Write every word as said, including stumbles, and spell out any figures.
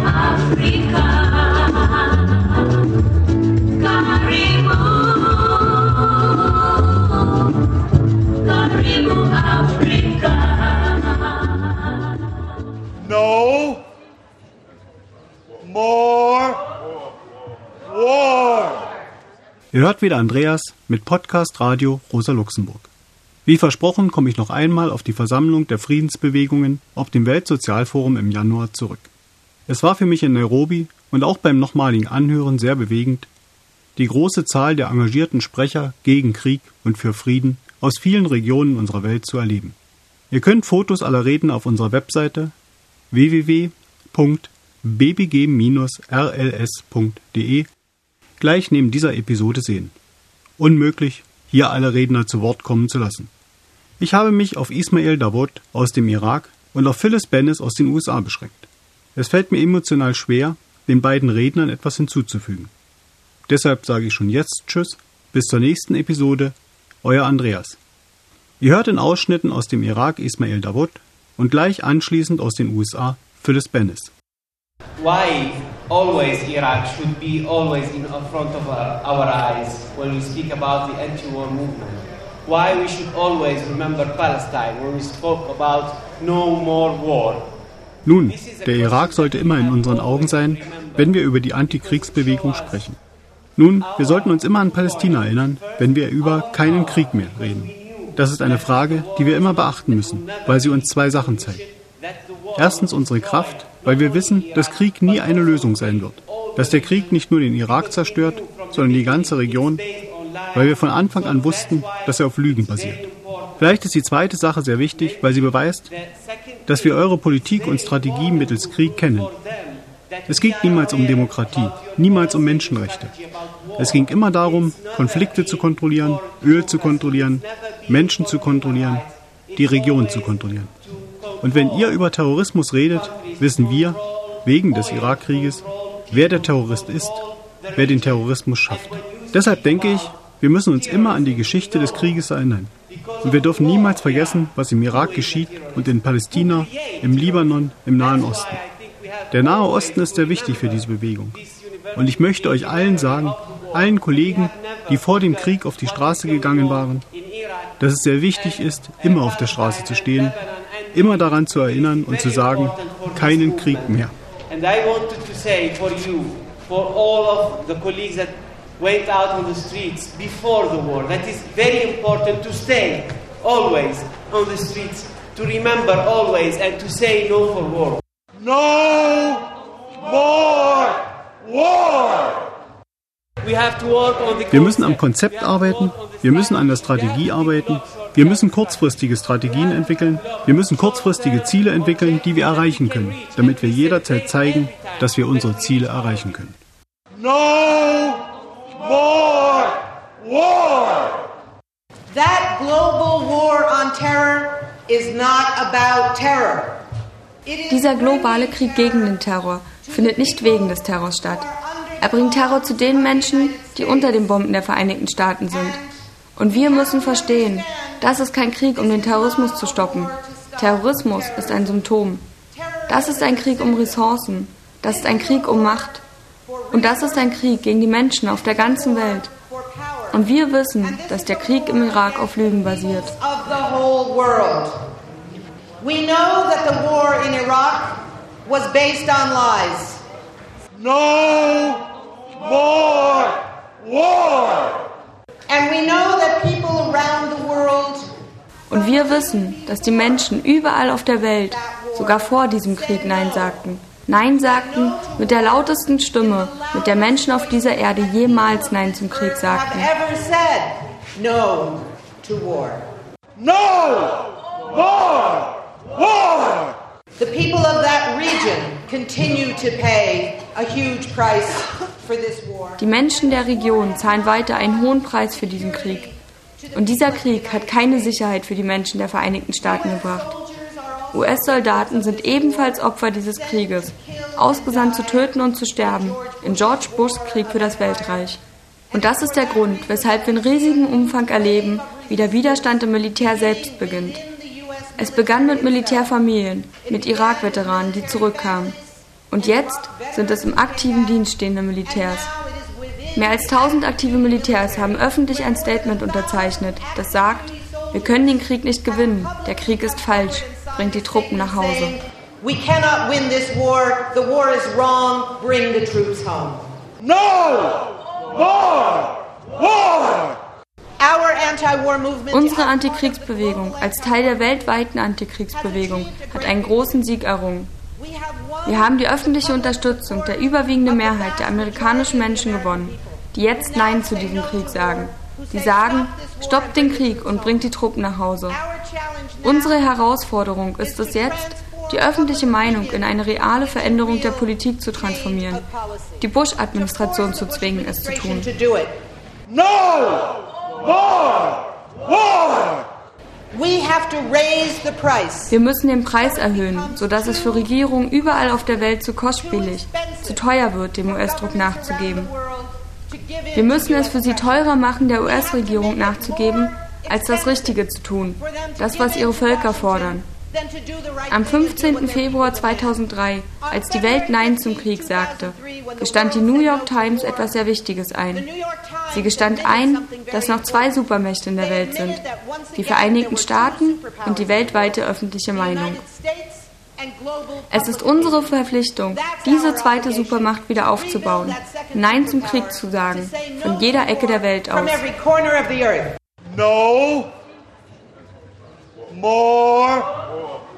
Afrika. Karibu, karibu Afrika. No more war. Ihr hört wieder Andreas mit Podcast Radio Rosa Luxemburg. Wie versprochen komme ich noch einmal auf die Versammlung der Friedensbewegungen auf dem Weltsozialforum im Januar zurück. Es war für mich in Nairobi und auch beim nochmaligen Anhören sehr bewegend, die große Zahl der engagierten Sprecher gegen Krieg und für Frieden aus vielen Regionen unserer Welt zu erleben. Ihr könnt Fotos aller Reden auf unserer Webseite w w w punkt b b g r l s punkt d e gleich neben dieser Episode sehen. Unmöglich, hier alle Redner zu Wort kommen zu lassen. Ich habe mich auf Ismail Dawood aus dem Irak und auf Phyllis Bennis aus den U S A beschränkt. Es fällt mir emotional schwer, den beiden Rednern etwas hinzuzufügen. Deshalb sage ich schon jetzt Tschüss, bis zur nächsten Episode, euer Andreas. Ihr hört in Ausschnitten aus dem Irak Ismail Dawood und gleich anschließend aus den U S A Phyllis Bennis. Why always Iraq should be always in front of our, our eyes when we speak about the anti-war movement? Why we should always remember Palestine when we spoke about no more war? Nun, der Irak sollte immer in unseren Augen sein, wenn wir über die Antikriegsbewegung sprechen. Nun, wir sollten uns immer an Palästina erinnern, wenn wir über keinen Krieg mehr reden. Das ist eine Frage, die wir immer beachten müssen, weil sie uns zwei Sachen zeigt. Erstens unsere Kraft, weil wir wissen, dass Krieg nie eine Lösung sein wird. Dass der Krieg nicht nur den Irak zerstört, sondern die ganze Region, weil wir von Anfang an wussten, dass er auf Lügen basiert. Vielleicht ist die zweite Sache sehr wichtig, weil sie beweist, dass wir eure Politik und Strategie mittels Krieg kennen. Es ging niemals um Demokratie, niemals um Menschenrechte. Es ging immer darum, Konflikte zu kontrollieren, Öl zu kontrollieren, Menschen zu kontrollieren, die Region zu kontrollieren. Und wenn ihr über Terrorismus redet, wissen wir, wegen des Irakkrieges, wer der Terrorist ist, wer den Terrorismus schafft. Deshalb denke ich, wir müssen uns immer an die Geschichte des Krieges erinnern. Und wir dürfen niemals vergessen, was im Irak geschieht und in Palästina, im Libanon, im Nahen Osten. Der Nahe Osten ist sehr wichtig für diese Bewegung. Und ich möchte euch allen sagen, allen Kollegen, die vor dem Krieg auf die Straße gegangen waren, dass es sehr wichtig ist, immer auf der Straße zu stehen, immer daran zu erinnern und zu sagen, keinen Krieg mehr. And I wanted to say for you, for all of the colleagues that went out on the streets before the war, that is very important to stay always on the streets, to remember always and to say no for war. No more war. Wir müssen am Konzept arbeiten, wir müssen an der Strategie arbeiten, wir müssen kurzfristige Strategien entwickeln, wir müssen kurzfristige Ziele entwickeln, die wir erreichen können, damit wir jederzeit zeigen, dass wir unsere Ziele erreichen können. No more war. That global war on terror is not about terror. Dieser globale Krieg gegen den Terror findet nicht wegen des Terrors statt. Er bringt Terror zu den Menschen, die unter den Bomben der Vereinigten Staaten sind. Und wir müssen verstehen, das ist kein Krieg, um den Terrorismus zu stoppen. Terrorismus ist ein Symptom. Das ist ein Krieg um Ressourcen. Das ist ein Krieg um Macht. Und das ist ein Krieg gegen die Menschen auf der ganzen Welt. Und wir wissen, dass der Krieg im Irak auf Lügen basiert. We know that the war in Iraq was based on lies. No more war. And we know that people around the world. Und wir wissen, dass die Menschen überall auf der Welt, sogar vor diesem Krieg, Nein sagten. Nein sagten mit der lautesten Stimme, mit der Menschen auf dieser Erde jemals Nein zum Krieg sagten. No to war. No more war. The people of that region continue to pay a huge price for this war. Die Menschen der Region zahlen weiter einen hohen Preis für diesen Krieg. Und dieser Krieg hat keine Sicherheit für die Menschen der Vereinigten Staaten gebracht. U S-Soldaten sind ebenfalls Opfer dieses Krieges, ausgesandt zu töten und zu sterben, in George Bushs Krieg für das Weltreich. Und das ist der Grund, weshalb wir in riesigem Umfang erleben, wie der Widerstand im Militär selbst beginnt. Es begann mit Militärfamilien, mit Irak-Veteranen, die zurückkamen. Und jetzt sind es im aktiven Dienst stehende Militärs. Mehr als tausend aktive Militärs haben öffentlich ein Statement unterzeichnet, das sagt, wir können den Krieg nicht gewinnen, der Krieg ist falsch, bringt die Truppen nach Hause. We cannot win this war. The war is wrong. Bring the troops home. No more war! Our anti-war movement. Unsere Antikriegsbewegung als Teil der weltweiten Antikriegsbewegung hat einen großen Sieg errungen. Wir haben die öffentliche Unterstützung der überwiegenden Mehrheit der amerikanischen Menschen gewonnen, die jetzt Nein zu diesem Krieg sagen. Die sagen, stoppt den Krieg und bringt die Truppen nach Hause. Unsere Herausforderung ist es jetzt, die öffentliche Meinung in eine reale Veränderung der Politik zu transformieren, die Bush-Administration zu zwingen, es zu tun. No more war! We have to raise the price. Wir müssen den Preis erhöhen, sodass es für Regierungen überall auf der Welt zu kostspielig, zu teuer wird, dem U S-Druck nachzugeben. Wir müssen es für sie teurer machen, der U S-Regierung nachzugeben, als das Richtige zu tun, das, was ihre Völker fordern. Am fünfzehnten Februar zweitausenddrei, als die Welt Nein zum Krieg sagte, gestand die New York Times etwas sehr Wichtiges ein. Sie gestand ein, dass noch zwei Supermächte in der Welt sind, die Vereinigten Staaten und die weltweite öffentliche Meinung. Es ist unsere Verpflichtung, diese zweite Supermacht wieder aufzubauen, Nein zum Krieg zu sagen, von jeder Ecke der Welt aus. No more